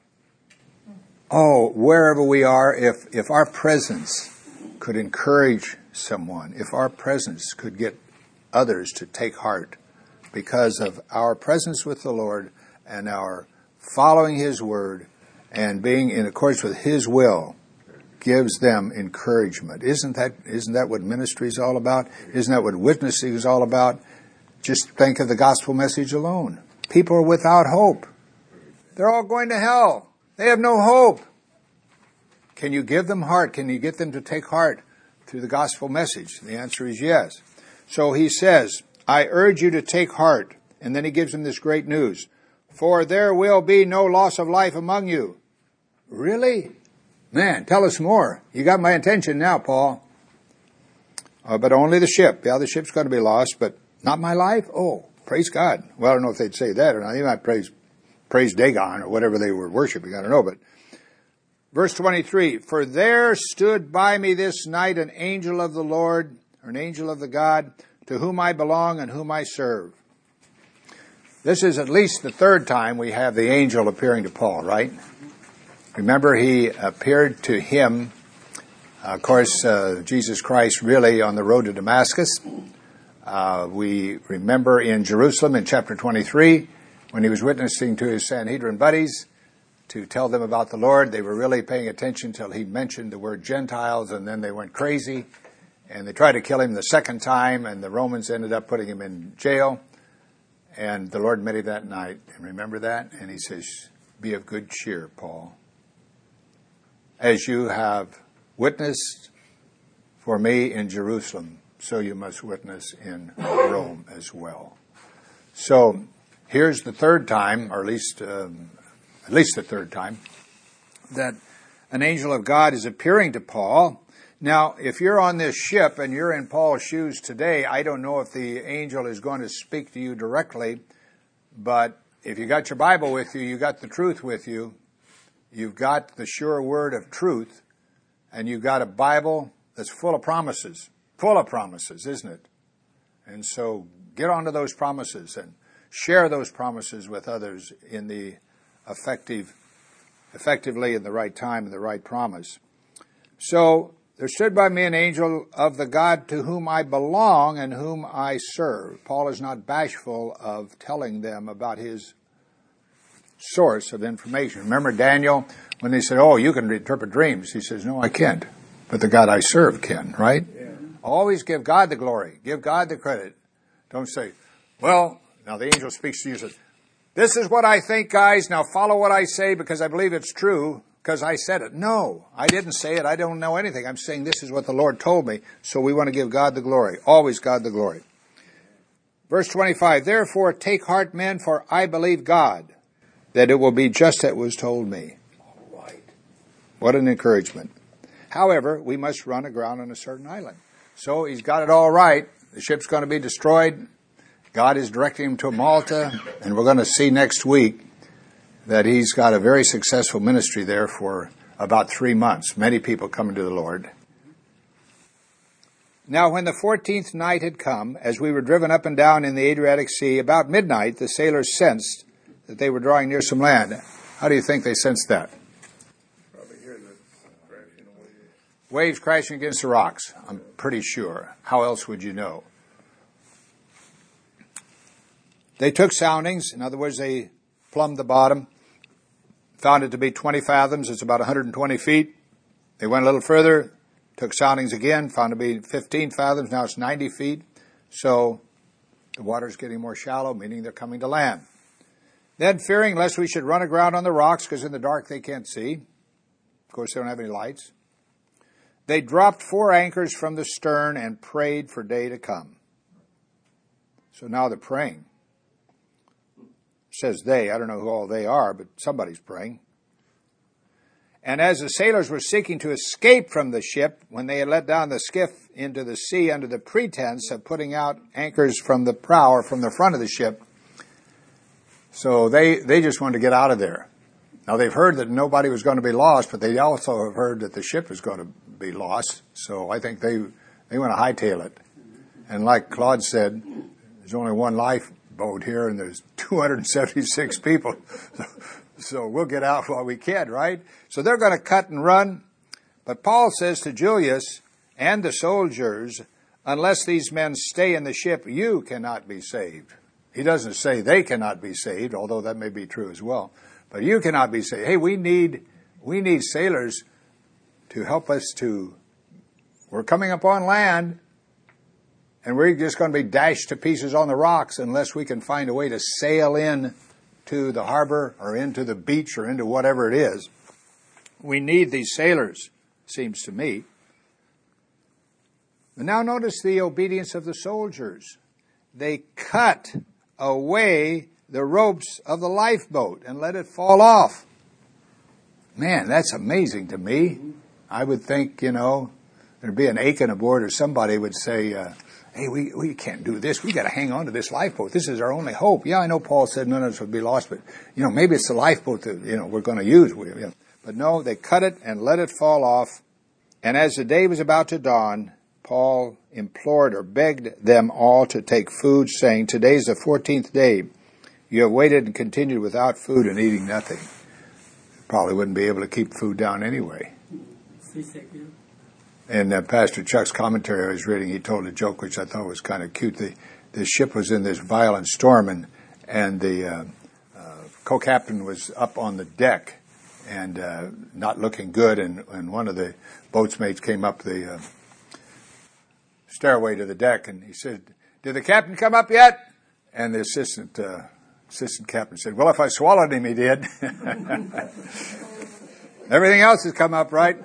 Oh, wherever we are, if our presence could encourage someone, if our presence could get others to take heart because of our presence with the Lord and our following His Word and being in accordance with His will, gives them encouragement. Isn't that what ministry is all about? Isn't that what witnessing is all about? Just think of the gospel message alone. People are without hope. They're all going to hell. They have no hope. Can you give them heart? Can you get them to take heart through the gospel message? The answer is yes. So he says, I urge you to take heart, And then he gives them this great news. For there will be no loss of life among you. Really? Man, tell us more. You got my attention now, Paul. But only the ship. Yeah, the ship's going to be lost, but not my life? Oh, praise God. Well, I don't know if they'd say that or not. They might praise Dagon or whatever they were worshiping. I don't know, but verse 23, for there stood by me this night an angel of the Lord, or an angel of the God, to whom I belong and whom I serve. This is at least the third time we have the angel appearing to Paul, right? Remember, he appeared to him, of course, Jesus Christ really on the road to Damascus. We remember in Jerusalem in chapter 23, when he was witnessing to his Sanhedrin buddies to tell them about the Lord. They were really paying attention till he mentioned the word Gentiles, and then they went crazy, and they tried to kill him the second time, and the Romans ended up putting him in jail. And the Lord met him that night. And remember that? And he says, be of good cheer, Paul. As you have witnessed for me in Jerusalem, so you must witness in Rome as well. So here's the third time, or at least the third time, that an angel of God is appearing to Paul. Now, if you're on this ship and you're in Paul's shoes today, I don't know if the angel is going to speak to you directly, but if you got your Bible with you, you got the truth with you, you've got the sure word of truth, and you've got a Bible that's full of promises, isn't it? And so get onto those promises and share those promises with others in the effectively in the right time and the right promise. So there stood by me an angel of the God to whom I belong and whom I serve. Paul is not bashful of telling them about his source of information. Remember Daniel, when they said, oh, you can interpret dreams. He says, no, I can't. But the God I serve can, right? Yeah. Always give God the glory. Give God the credit. Don't say, well, now the angel speaks to you and says, this is what I think, guys. Now follow what I say because I believe it's true because I said it. No, I didn't say it. I don't know anything. I'm saying this is what the Lord told me. So we want to give God the glory. Always God the glory. Verse 25, therefore take heart, men, for I believe God, that it will be just as it was told me. All right. What an encouragement. However, we must run aground on a certain island. So he's got it all right. The ship's going to be destroyed. God is directing him to Malta, and we're going to see next week that he's got a very successful ministry there for about 3 months. Many people coming to the Lord. Now, when the 14th night had come, as we were driven up and down in the Adriatic Sea, about midnight the sailors sensed that they were drawing near some land. How do you think they sensed that? Probably hear the crashing of waves. Waves crashing against the rocks, I'm pretty sure. How else would you know? They took soundings. In other words, they plumbed the bottom, found it to be 20 fathoms. It's about 120 feet. They went a little further, took soundings again, found it to be 15 fathoms. Now it's 90 feet. So the water's getting more shallow, meaning they're coming to land. Then, fearing lest we should run aground on the rocks, because in the dark they can't see. Of course, they don't have any lights. They dropped 4 anchors from the stern and prayed for day to come. So now they're praying. It says they. I don't know who all they are, but somebody's praying. And as the sailors were seeking to escape from the ship, when they had let down the skiff into the sea under the pretense of putting out anchors from the prow or from the front of the ship, so they just wanted to get out of there. Now they've heard that nobody was going to be lost, but they also have heard that the ship is going to be lost. So I think they want to hightail it. And like Claude said, there's only one lifeboat here, and there's 276 people. So we'll get out while we can, right? So they're going to cut and run. But Paul says to Julius and the soldiers, unless these men stay in the ship, you cannot be saved. He doesn't say they cannot be saved, although that may be true as well. But you cannot be saved. Hey, we need sailors to help us we're coming up on land, and we're just going to be dashed to pieces on the rocks unless we can find a way to sail in to the harbor or into the beach or into whatever it is. We need these sailors, seems to me. But now notice the obedience of the soldiers. They cut away the ropes of the lifeboat and let it fall off. Man, that's amazing to me. I would think, there'd be an Achan aboard or somebody would say, hey, we can't do this. We got to hang on to this lifeboat. This is our only hope. Yeah, I know Paul said none of us would be lost, but, maybe it's the lifeboat that, we're going to use. But no, they cut it and let it fall off. And as the day was about to dawn, Paul implored or begged them all to take food, saying, today is the 14th day. You have waited and continued without food and eating nothing. Probably wouldn't be able to keep food down anyway. And Pastor Chuck's commentary I was reading, he told a joke which I thought was kind of cute. The ship was in this violent storm, and the co-captain was up on the deck and not looking good, and one of the boatsmates came up the stairway to the deck, and he said, did the captain come up yet? And the assistant captain said, well, if I swallowed him, he did. Everything else has come up, right?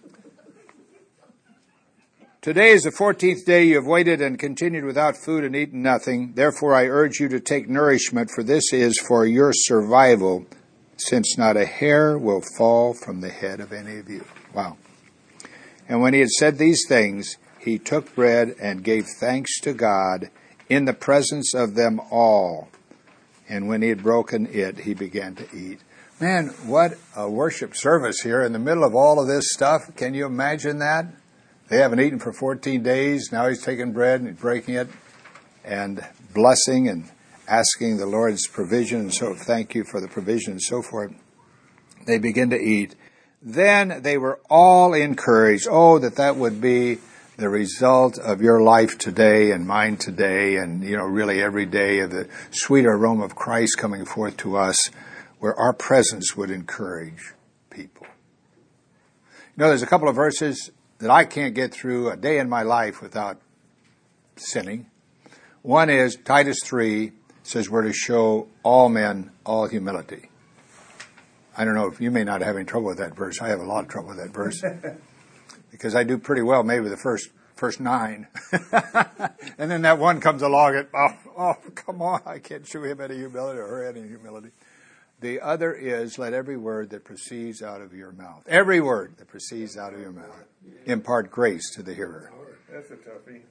Today is the 14th day you have waited and continued without food and eaten nothing. Therefore, I urge you to take nourishment, for this is for your survival, since not a hair will fall from the head of any of you. Wow. And when he had said these things, he took bread and gave thanks to God in the presence of them all. And when he had broken it, he began to eat. Man, what a worship service here in the middle of all of this stuff. Can you imagine that? They haven't eaten for 14 days. Now he's taking bread and breaking it and blessing and asking the Lord's provision. And so thank you for the provision and so forth. They begin to eat. Then they were all encouraged. Oh, that would be the result of your life today and mine today and, really every day of the sweet aroma of Christ coming forth to us, where our presence would encourage people. There's a couple of verses that I can't get through a day in my life without sinning. One is Titus 3 says we're to show all men all humility. I don't know if you may not have any trouble with that verse. I have a lot of trouble with that verse because I do pretty well maybe the first 9. And then that one comes along and, oh, come on, I can't show him any humility or her any humility. The other is, let every word that proceeds out of your mouth, every word that proceeds out of your mouth, impart grace to the hearer. That's a toughie.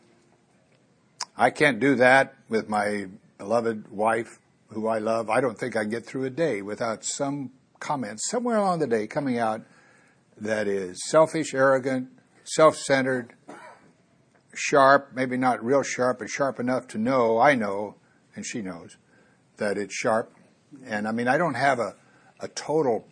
I can't do that with my beloved wife, who I love. I don't think I can get through a day without some comment somewhere along the day coming out that is selfish, arrogant, self-centered, sharp, maybe not real sharp, but sharp enough to know, I know, and she knows, that it's sharp. And I don't have a total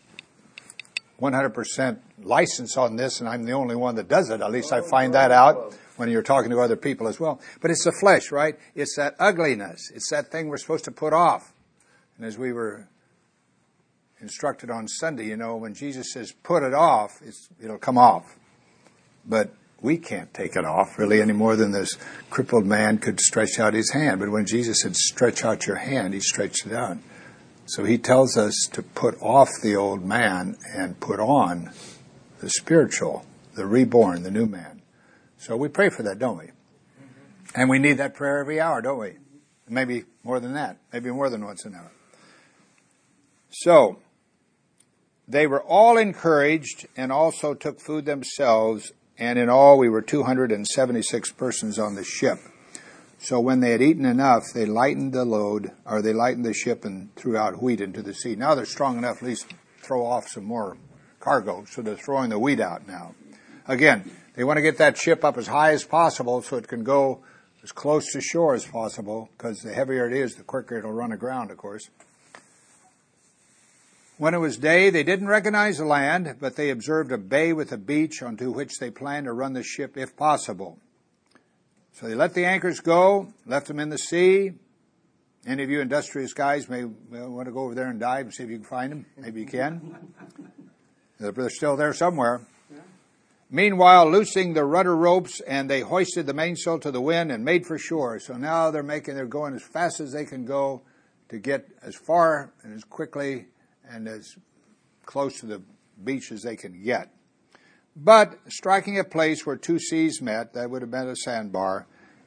100% license on this, and I'm the only one that does it. At least I find that out when you're talking to other people as well. But it's the flesh, right? It's that ugliness. It's that thing we're supposed to put off. And as we were instructed on Sunday, when Jesus says put it off, it'll come off. But we can't take it off really any more than this crippled man could stretch out his hand. But when Jesus said stretch out your hand, he stretched it out. So he tells us to put off the old man and put on the spiritual, the reborn, the new man. So we pray for that, don't we? And we need that prayer every hour, don't we? Maybe more than that. Maybe more than once an hour. So they were all encouraged and also took food themselves. And in all, we were 276 persons on the ship. So when they had eaten enough, they lightened the load, or they lightened the ship and threw out wheat into the sea. Now they're strong enough at least to throw off some more cargo, so they're throwing the wheat out now. Again, they want to get that ship up as high as possible so it can go as close to shore as possible, because the heavier it is, the quicker it'll run aground, of course. When it was day, they didn't recognize the land, but they observed a bay with a beach onto which they planned to run the ship if possible. So they let the anchors go, left them in the sea. Any of you industrious guys may want to go over there and dive and see if you can find them. Maybe you can. They're still there somewhere. Meanwhile, loosing the rudder ropes, and they hoisted the mainsail to the wind and made for shore. So now they're going as fast as they can go to get as far and as quickly and as close to the beach as they can get. But striking a place where two seas met, that would have been a sandbar,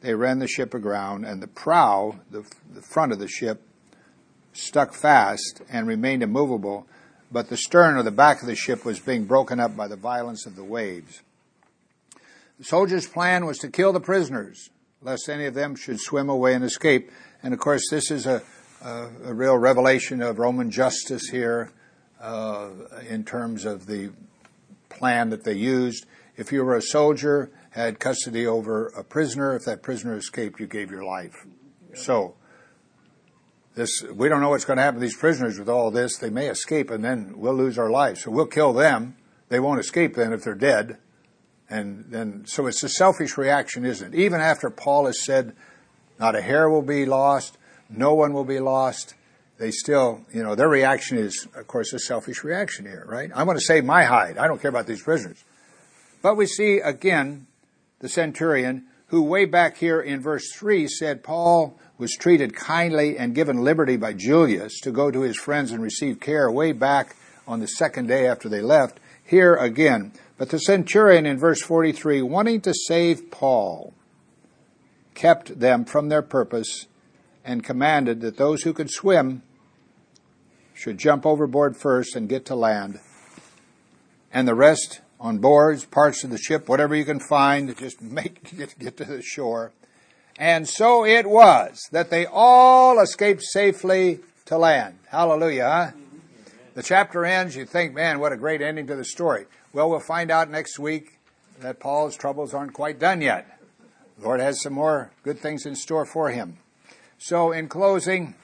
they ran the ship aground, and the prow, the front of the ship, stuck fast and remained immovable, but the stern or the back of the ship was being broken up by the violence of the waves. The soldiers' plan was to kill the prisoners, lest any of them should swim away and escape. And of course, this is a real revelation of Roman justice here in terms of the plan that they used. If you were a soldier, had custody over a prisoner, if that prisoner escaped, you gave your life. So, we don't know what's going to happen to these prisoners with all this. They may escape and then we'll lose our lives. So we'll kill them. They won't escape then if they're dead. And then, so it's a selfish reaction, isn't it? Even after Paul has said, not a hair will be lost, no one will be lost, they still, their reaction is, of course, a selfish reaction here, right? I want to save my hide. I don't care about these prisoners. But we see, again, the centurion, who way back here in verse 3 said Paul was treated kindly and given liberty by Julius to go to his friends and receive care way back on the second day after they left. Here again. But the centurion in verse 43, wanting to save Paul, kept them from their purpose and commanded that those who could swim should jump overboard first and get to land, and the rest on boards, parts of the ship, whatever you can find, just get to the shore. And so it was that they all escaped safely to land. Hallelujah, huh? The chapter ends, you think, man, what a great ending to the story. Well, we'll find out next week that Paul's troubles aren't quite done yet. The Lord has some more good things in store for him. So in closing,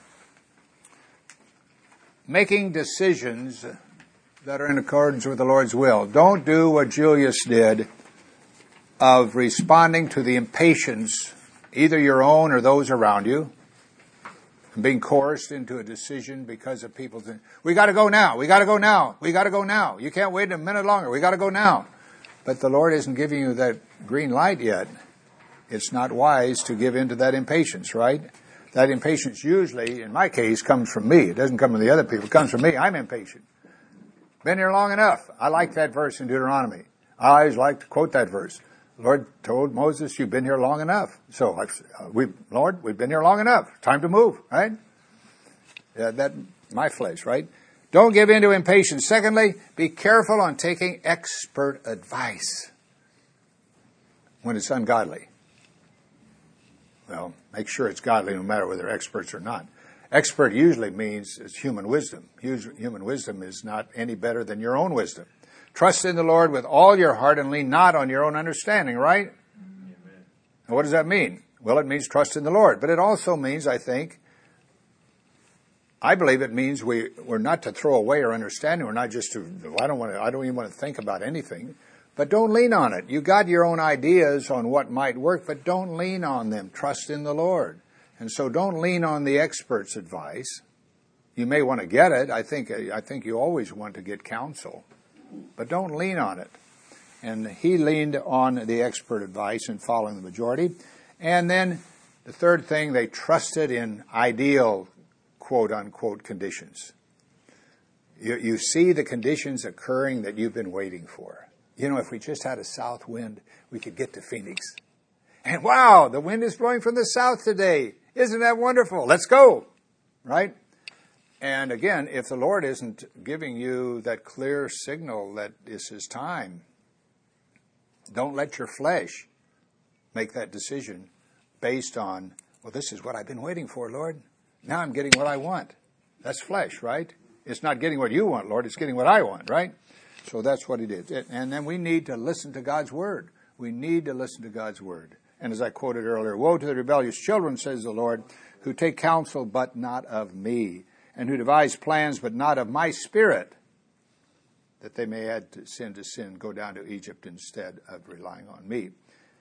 making decisions that are in accordance with the Lord's will. Don't do what Julius did of responding to the impatience, either your own or those around you, and being coerced into a decision because of people saying, we got to go now, we got to go now, we got to go now. You can't wait a minute longer, we got to go now. But the Lord isn't giving you that green light yet. It's not wise to give in to that impatience, right? That impatience usually, in my case, comes from me. It doesn't come from the other people. It comes from me. I'm impatient. Been here long enough. I like that verse in Deuteronomy. I always like to quote that verse. The Lord told Moses, you've been here long enough. So, Lord, we've been here long enough. Time to move, right? My flesh, right? Don't give in to impatience. Secondly, be careful on taking expert advice when it's ungodly. Well, make sure it's godly no matter whether they're experts or not. Expert usually means it's human wisdom. Human wisdom is not any better than your own wisdom. Trust in the Lord with all your heart and lean not on your own understanding, right? Amen. And what does that mean? Well, it means trust in the Lord. But it also means, I believe it means we're not to throw away our understanding. We're not just to, I don't even want to think about anything. But don't lean on it. You got your own ideas on what might work, but don't lean on them. Trust in the Lord. And so don't lean on the expert's advice. You may want to get it. I think you always want to get counsel. But don't lean on it. And he leaned on the expert advice and following the majority. And then the third thing, they trusted in ideal, quote-unquote, conditions. You see the conditions occurring that you've been waiting for. If we just had a south wind, we could get to Phoenix. And wow, the wind is blowing from the south today. Isn't that wonderful? Let's go. Right? And again, if the Lord isn't giving you that clear signal that this is time, don't let your flesh make that decision based on, well, this is what I've been waiting for, Lord. Now I'm getting what I want. That's flesh, right? It's not getting what you want, Lord. It's getting what I want, right? So that's what it is. And then we need to listen to God's word. We need to listen to God's word. And as I quoted earlier, woe to the rebellious children, says the Lord, who take counsel but not of me, and who devise plans but not of my spirit, that they may add to sin, go down to Egypt instead of relying on me.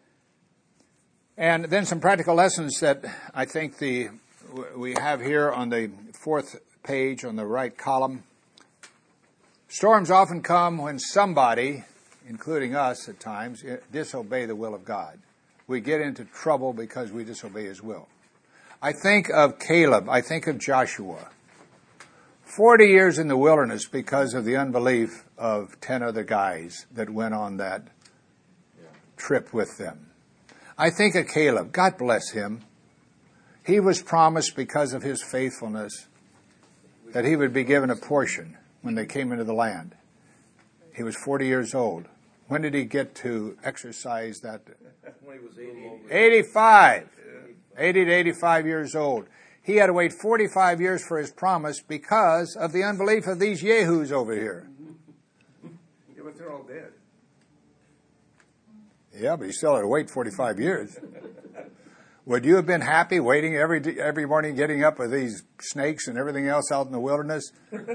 And then some practical lessons that I think we have here on the fourth page on the right column. Storms often come when somebody, including us at times, disobey the will of God. We get into trouble because we disobey his will. I think of Caleb. I think of Joshua. 40 years in the wilderness because of the unbelief of 10 other guys that went on that trip with them. I think of Caleb. God bless him. He was promised because of his faithfulness that he would be given a portion when they came into the land. He was 40 years old. When did he get to exercise that? When he was 80. 85. 80 to 85 years old. He had to wait 45 years for his promise because of the unbelief of these yahoos over here. Yeah, but they're all dead. Yeah, but he still had to wait 45 years. Would you have been happy waiting every morning, getting up with these snakes and everything else out in the wilderness?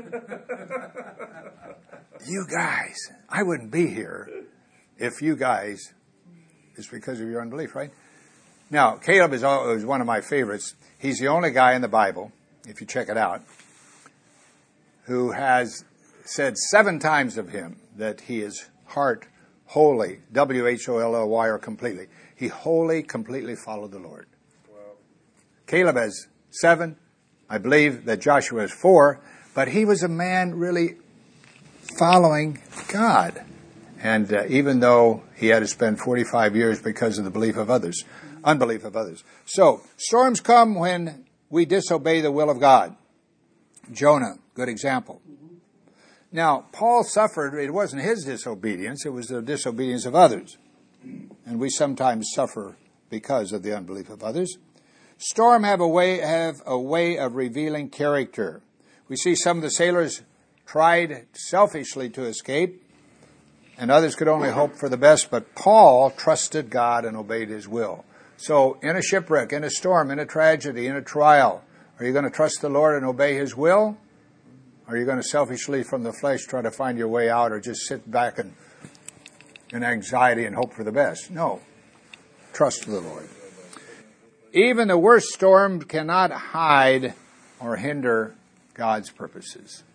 You guys, I wouldn't be here if you guys, it's because of your unbelief, right? Now, Caleb is one of my favorites. He's the only guy in the Bible, if you check it out, who has said 7 times of him that he is heart wholly, W-H-O-L-L-Y, or completely. He wholly, completely followed the Lord. Wow. Caleb has 7. I believe that Joshua has 4. But he was a man really following God. And even though he had to spend 45 years because of the unbelief of others. So, storms come when we disobey the will of God. Jonah, good example. Now, Paul suffered, it wasn't his disobedience, it was the disobedience of others. And we sometimes suffer because of the unbelief of others. Storm have a way of revealing character. We see some of the sailors tried selfishly to escape, and others could only hope for the best, but Paul trusted God and obeyed his will. So, in a shipwreck, in a storm, in a tragedy, in a trial, are you going to trust the Lord and obey his will? Or are you going to selfishly from the flesh try to find your way out or just sit back and in anxiety and hope for the best? No. Trust the Lord. Even the worst storm cannot hide or hinder God's purposes.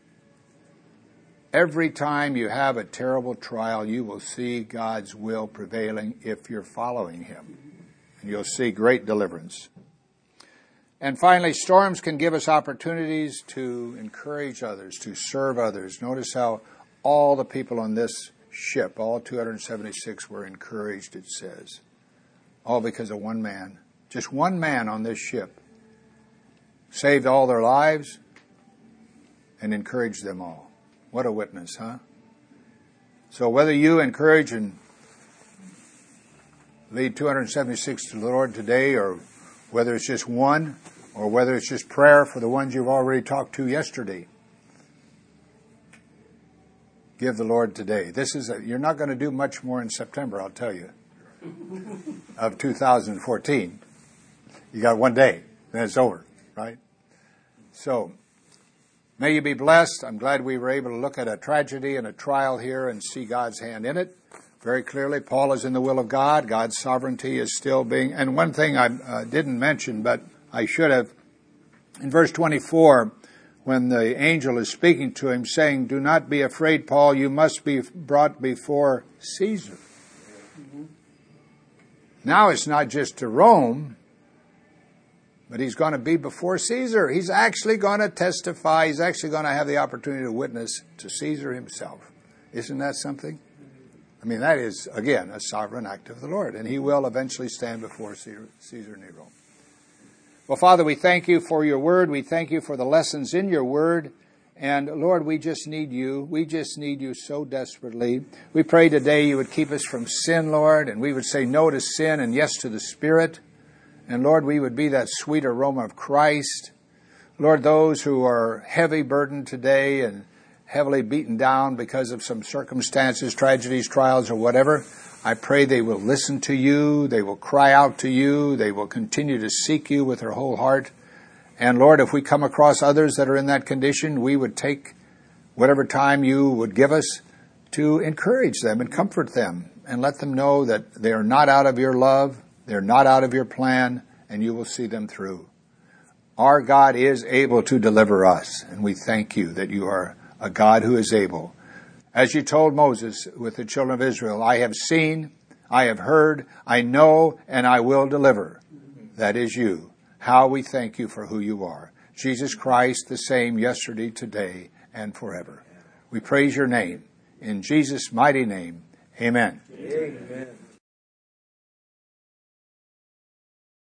Every time you have a terrible trial, you will see God's will prevailing if you're following him. And you'll see great deliverance. And finally, storms can give us opportunities to encourage others, to serve others. Notice how all the people on this ship, all 276, were encouraged, it says. All because of one man. Just one man on this ship saved all their lives and encouraged them all. What a witness, huh? So whether you encourage and lead 276 to the Lord today, or whether it's just one, or whether it's just prayer for the ones you've already talked to yesterday, give the Lord today. You're not going to do much more in September, I'll tell you, of 2014. You got one day, then it's over, right? So, may you be blessed. I'm glad we were able to look at a tragedy and a trial here and see God's hand in it. Very clearly, Paul is in the will of God. God's sovereignty is still being... And one thing I didn't mention, but I should have. In verse 24, when the angel is speaking to him, saying, "Do not be afraid, Paul, you must be brought before Caesar." Mm-hmm. Now it's not just to Rome, but he's going to be before Caesar. He's actually going to testify. He's actually going to have the opportunity to witness to Caesar himself. Isn't that something? I mean, that is, again, a sovereign act of the Lord. And he will eventually stand before Caesar Nero. Well, Father, we thank you for your word. We thank you for the lessons in your word. And, Lord, we just need you. We just need you so desperately. We pray today you would keep us from sin, Lord, and we would say no to sin and yes to the Spirit. And, Lord, we would be that sweet aroma of Christ. Lord, those who are heavy burdened today and heavily beaten down because of some circumstances, tragedies, trials, or whatever, I pray they will listen to you, they will cry out to you, they will continue to seek you with their whole heart. And Lord, if we come across others that are in that condition, we would take whatever time you would give us to encourage them and comfort them and let them know that they are not out of your love, they're not out of your plan, and you will see them through. Our God is able to deliver us, and we thank you that you are a God who is able. As you told Moses with the children of Israel, I have seen, I have heard, I know, and I will deliver. That is you. How we thank you for who you are. Jesus Christ, the same yesterday, today, and forever. We praise your name. In Jesus' mighty name, amen. Amen.